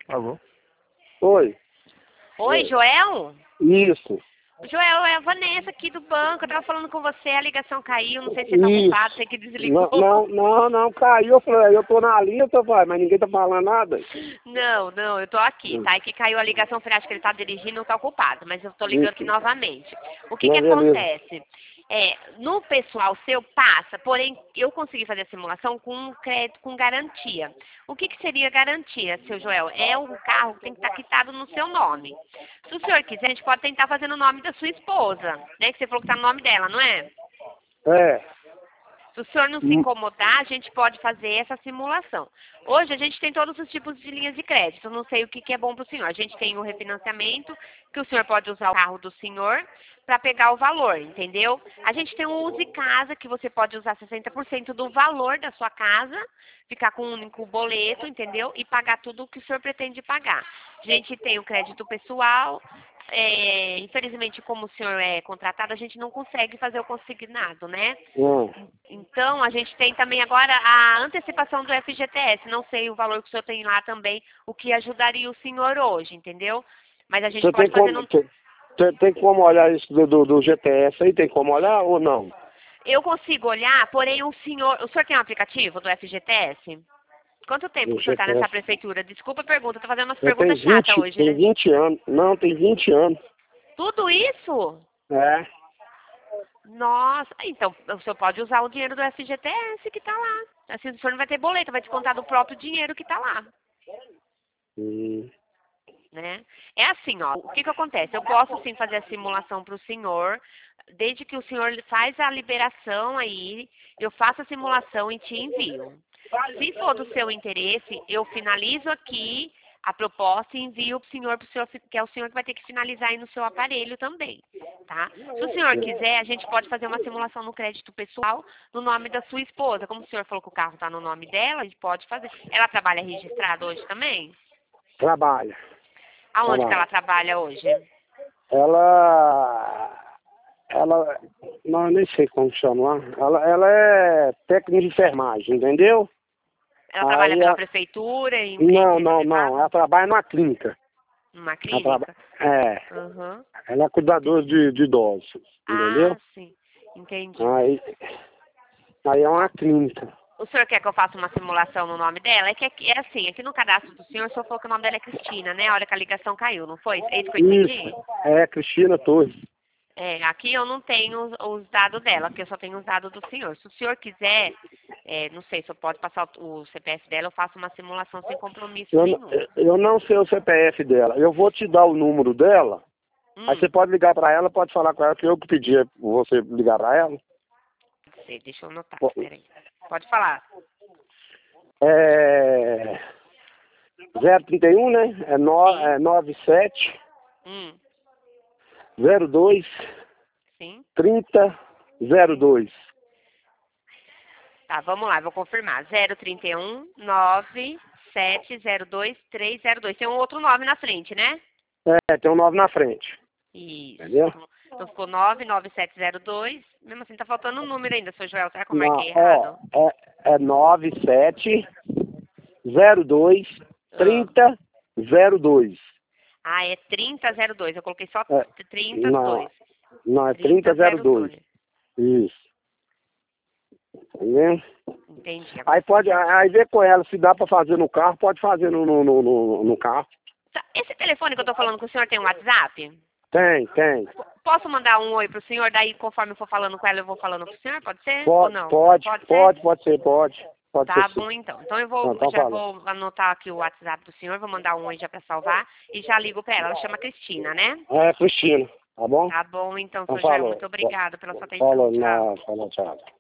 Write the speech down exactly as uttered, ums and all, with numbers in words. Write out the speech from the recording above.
Alô? Oi. Oi, Joel? Isso. Joel, é a Vanessa aqui do banco. Eu tava falando com você, a ligação caiu. Não sei se você tá ocupado, você que desligou. Não, não, não, não, caiu. Eu falei, eu tô na linha, seu pai, mas ninguém tá falando nada. Não, não, eu tô aqui, tá? É que caiu a ligação, eu falei, acho que ele tá dirigindo, não tá ocupado, mas eu tô ligando aqui novamente. O que Não, que beleza. acontece? É, no pessoal seu passa, porém, eu consegui fazer a simulação com crédito, com garantia. O que que seria garantia, seu Joel? É um carro que tem que estar quitado no seu nome. Se o senhor quiser, a gente pode tentar fazer no nome da sua esposa, né? Que você falou que tá no nome dela, não é? É. Se o senhor não se incomodar, a gente pode fazer essa simulação. Hoje a gente tem todos os tipos de linhas de crédito. Eu não sei o que, que é bom para o senhor. A gente tem o refinanciamento, que o senhor pode usar o carro do senhor para pegar o valor, entendeu? A gente tem o Use Casa, que você pode usar sessenta por cento do valor da sua casa, ficar com um único boleto, entendeu? E pagar tudo o que o senhor pretende pagar. A gente tem o crédito pessoal. É, infelizmente, como o senhor é contratado, a gente não consegue fazer o consignado, né? Hum. Então, a gente tem também agora a antecipação do F G T S. Não sei o valor que o senhor tem lá também, o que ajudaria o senhor hoje, entendeu? Mas a gente Você pode tem fazer... como, No... tem, tem, tem como olhar isso do, do, do G T S aí? Tem como olhar ou não? Eu consigo olhar, porém o senhor... O senhor tem um aplicativo do F G T S? Quanto tempo Do que o senhor está G T S. nessa prefeitura? Desculpa a pergunta, estou fazendo umas Eu tenho perguntas chatas vinte, hoje, tem né? vinte anos. Não, tem vinte anos. Tudo isso? É. Nossa, então o senhor pode usar o dinheiro do F G T S que está lá. Assim o senhor não vai ter boleto, vai descontar do próprio dinheiro que está lá. Hum. Né? É assim, ó, o que que acontece? Eu posso sim fazer a simulação para o senhor, desde que o senhor faz a liberação aí, eu faço a simulação e te envio. Se for do seu interesse, eu finalizo aqui a proposta e envio para o senhor, pro senhor, que é o senhor que vai ter que finalizar aí no seu aparelho também, tá? Se o senhor quiser, a gente pode fazer uma simulação no crédito pessoal no nome da sua esposa. Como o senhor falou que o carro está no nome dela, a gente pode fazer. Ela trabalha registrada hoje também? Trabalha. Aonde Trabalha. que ela trabalha hoje? Ela... Ela... Não, eu nem sei como chama. Ela, ela é técnica de enfermagem, entendeu? Ela trabalha Aí pela a... prefeitura, em Não, empresa não, não. privada? Ela trabalha numa clínica. Numa Ela traba... clínica? É. Uhum. Ela é cuidadora de, de idosos, Ah, entendeu? sim. Entendi. Aí, aí é uma clínica. O senhor quer que eu faça uma simulação no nome dela? É que aqui, é assim, aqui no cadastro do senhor, o senhor falou que o nome dela é Cristina, né? A hora que a ligação caiu, não foi? É isso que eu entendi? Isso. É, Cristina Torres. É, aqui eu não tenho os, os dados dela, aqui eu só tenho os dados do senhor. Se o senhor quiser, é, não sei se eu posso passar o, o C P F dela, eu faço uma simulação sem compromisso Eu, nenhum. eu não sei o C P F dela. Eu vou te dar o número dela. Hum, Aí você pode ligar pra ela, pode falar com ela, que eu que pedi você ligar pra ela. pode ser, deixa eu anotar, Pô. peraí. Pode falar. É... zero trinta e um, né? É, no, Sim. é nove sete Hum, zero dois sim. trinta zero dois. Tá, vamos lá, vou confirmar. zero trinta e um, nove sete zero dois, três zero dois. Tem um outro nove na frente, né? É, tem um nove na frente. Isso. Entendeu? Então ficou nove nove sete zero dois. Mesmo assim, tá faltando um número ainda, seu Joel. Será que eu Não, marquei errado? ó, é, é nove sete zero dois trinta zero dois. Ah, é trinta zero dois. Eu coloquei só É, trinta não, dois. não, é trinta trinta zero zero dois. dois. Isso. Entendeu? Entendi. Aí pode, aí vê com ela, se dá pra fazer no carro, pode fazer no, no, no, no, no carro. Tá, esse telefone que eu tô falando com o senhor tem um WhatsApp? Tem, tem. P- Posso mandar um oi pro senhor? Daí, conforme eu for falando com ela, eu vou falando pro senhor? Pode ser? Ou Pode, não? pode, Pode ser? pode, pode ser, pode. Pode Tá ser sim. bom, então. Então eu Não, vou, então já fala. vou anotar aqui o WhatsApp do senhor, vou mandar um oi já pra salvar e já ligo pra ela. Ela chama Cristina, né? É, Cristina, tá bom? Tá bom, então, Então seu Joel. falou. Muito obrigada pela sua atenção. Falou, Tchau. não, falou, tchau.